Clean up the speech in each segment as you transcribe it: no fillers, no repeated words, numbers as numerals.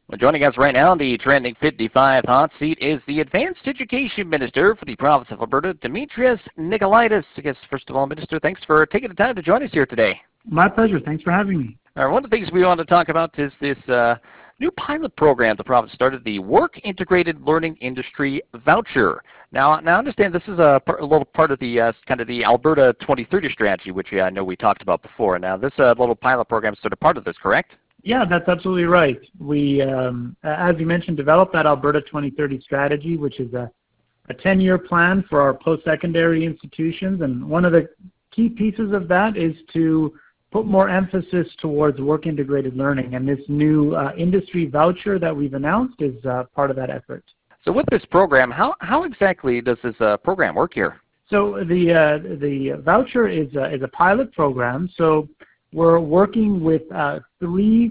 Well, joining us right now on the Trending 55 hot seat is the Advanced Education Minister for the province of Alberta, Demetrios Nicolaitis. I guess, first of all, Minister, thanks for taking the time to join us here today. My pleasure. Thanks for having me. One of the things we want to talk about is this new pilot program the province started, the Work Integrated Learning Industry Voucher. Now I understand this is a little part of the kind of the Alberta 2030 strategy, which I know we talked about before. Now this little pilot program is sort of part of this, correct? Yeah, that's absolutely right. We, as you mentioned, developed that Alberta 2030 strategy, which is a 10-year plan for our post-secondary institutions. And one of the key pieces of that is to put more emphasis towards work-integrated learning. And this new industry voucher that we've announced is part of that effort. So with this program, how exactly does this program work here? So the voucher is a pilot program. So we're working with three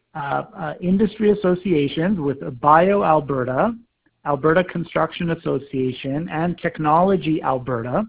industry associations, with BioAlberta, Alberta Construction Association, and Technology Alberta,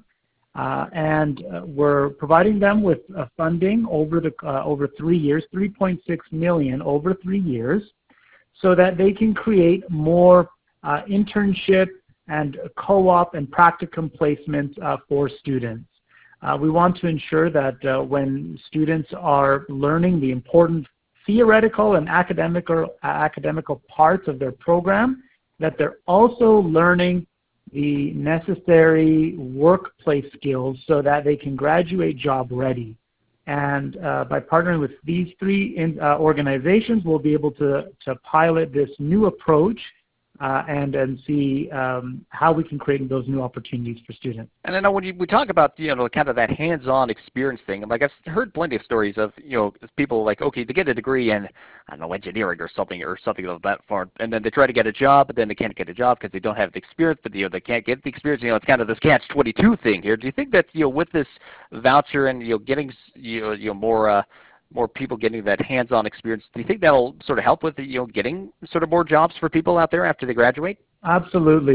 and we're providing them with funding over 3 years, $3.6 million over 3 years, so that they can create more internship and co-op and practicum placements for students. We want to ensure that when students are learning the important theoretical and academical parts of their program, that they're also learning the necessary workplace skills so that they can graduate job ready. And by partnering with these three organizations, we'll be able to pilot this new approach and see how we can create those new opportunities for students. And I know when we talk about, kind of that hands-on experience thing, like I've heard plenty of stories of, people like, okay, they get a degree in, I don't know, engineering or something of that form, and then they try to get a job, but then they can't get a job because they don't have the experience, but, they can't get the experience. It's kind of this catch-22 thing here. Do you think that, with this voucher and, getting, more people getting that hands-on experience, do you think that'll sort of help with, getting sort of more jobs for people out there after they graduate? Absolutely,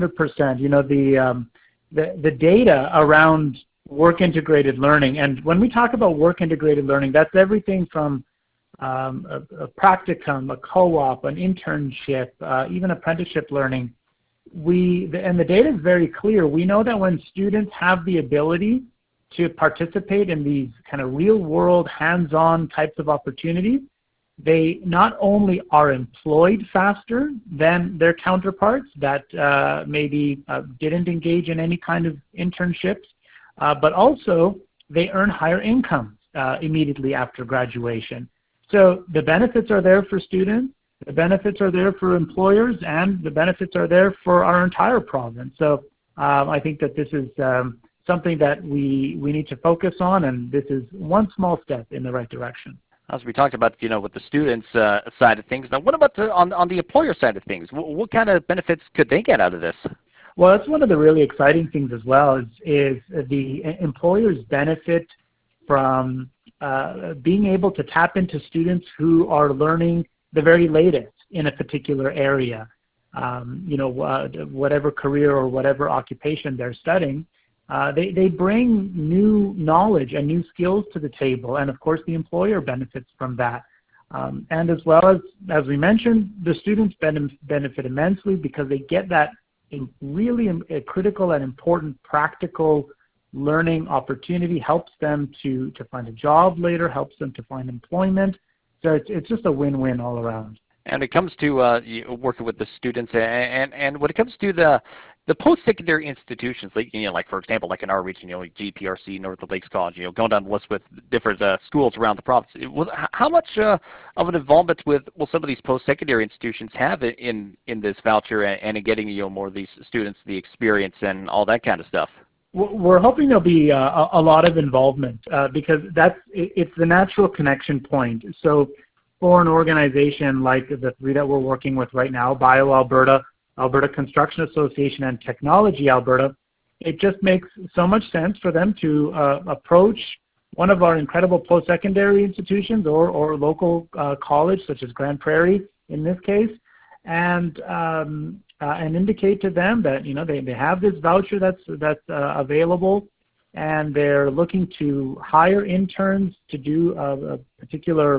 100%. The data around work-integrated learning, and when we talk about work-integrated learning, that's everything from a practicum, a co-op, an internship, even apprenticeship learning. And the data is very clear. We know that when students have the ability to participate in these kind of real-world, hands-on types of opportunities, they not only are employed faster than their counterparts that maybe didn't engage in any kind of internships, but also they earn higher incomes immediately after graduation. So the benefits are there for students, the benefits are there for employers, and the benefits are there for our entire province. So I think that this is something that we need to focus on, and this is one small step in the right direction. As we talked about, with the students' side of things, now what about on the employer side of things? What kind of benefits could they get out of this? Well, that's one of the really exciting things as well, is the employers benefit from being able to tap into students who are learning the very latest in a particular area. Whatever career or whatever occupation they're studying, they bring new knowledge and new skills to the table, and of course the employer benefits from that. And as well as we mentioned, the students benefit immensely because they get that really critical and important practical learning opportunity, helps them to find a job later, helps them to find employment. So it's just a win-win all around. And it comes to working with the students, and when it comes to the post-secondary institutions, like for example, like in our region, GPRC, North of Lakes College, going down the list with different schools around the province. How much of an involvement will some of these post-secondary institutions have in this voucher and in getting more of these students the experience and all that kind of stuff? We're hoping there'll be a lot of involvement because it's the natural connection point. So for an organization like the three that we're working with right now, BioAlberta, Alberta Construction Association, and Technology Alberta, it just makes so much sense for them to approach one of our incredible post-secondary institutions or local college, such as Grand Prairie in this case, and indicate to them that they have this voucher that's available, and they're looking to hire interns to do a particular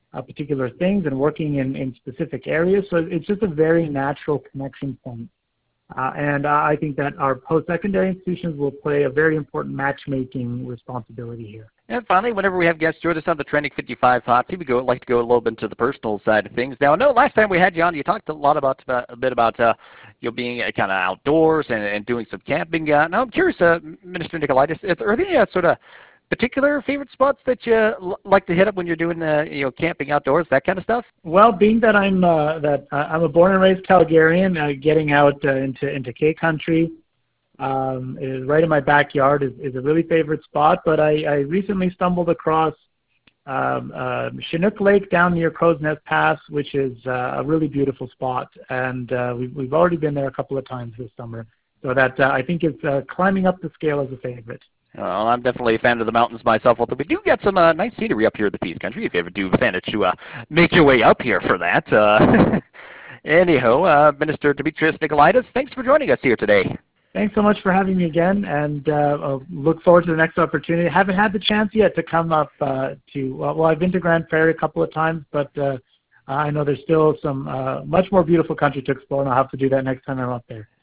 particular things and working in specific areas. So it's just a very natural connection point. And I think that our post-secondary institutions will play a very important matchmaking responsibility here. And finally, whenever we have guests join us on the Trending 55 hot seat, we like to go a little bit into the personal side of things. Now, I know last time we had you on, you talked a lot about being kind of outdoors and doing some camping. Now, I'm curious, Minister Nicolaitis, are there any sort of particular favorite spots that you like to hit up when you're doing camping outdoors, that kind of stuff? Well, being that I'm a born and raised Calgarian, getting out into K country is right in my backyard is a really favorite spot. But I recently stumbled across Chinook Lake down near Crow's Nest Pass, which is a really beautiful spot, and we've already been there a couple of times this summer. So that I think it's climbing up the scale as a favorite. Well, I'm definitely a fan of the mountains myself, although we do get some nice scenery up here in the Peace Country, if you ever do manage to make your way up here for that. Anyhow, Minister Dimitrios Nicolaitis, thanks for joining us here today. Thanks so much for having me again, and I'll look forward to the next opportunity. I haven't had the chance yet to come up I've been to Grand Prairie a couple of times, but I know there's still some much more beautiful country to explore, and I'll have to do that next time I'm up there.